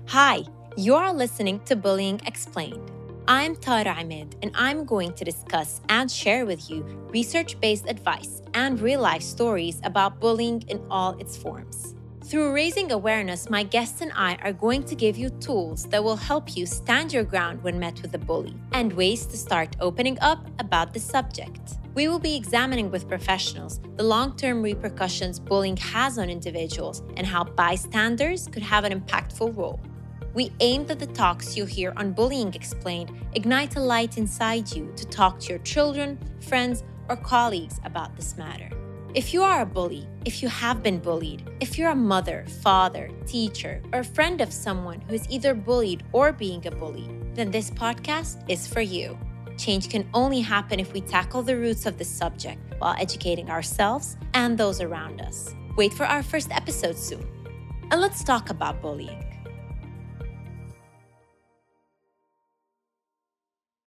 Hi, you're listening to Bullying Explained. I'm Tara Ahmed, and I'm going to discuss and share with you research-based advice and real-life stories about bullying in all its forms. Through raising awareness, my guests and I are going to give you tools that will help you stand your ground when met with a bully and ways to start opening up about the subject. We will be examining with professionals the long-term repercussions bullying has on individuals and how bystanders could have an impactful role. We aim that the talks you hear on Bullying Explained ignite a light inside you to talk to your children, friends, or colleagues about this matter. If you are a bully, if you have been bullied, if you're a mother, father, teacher, or friend of someone who is either bullied or being a bully, then this podcast is for you. Change can only happen if we tackle the roots of the subject while educating ourselves and those around us. Wait for our first episode soon. And let's talk about bullying.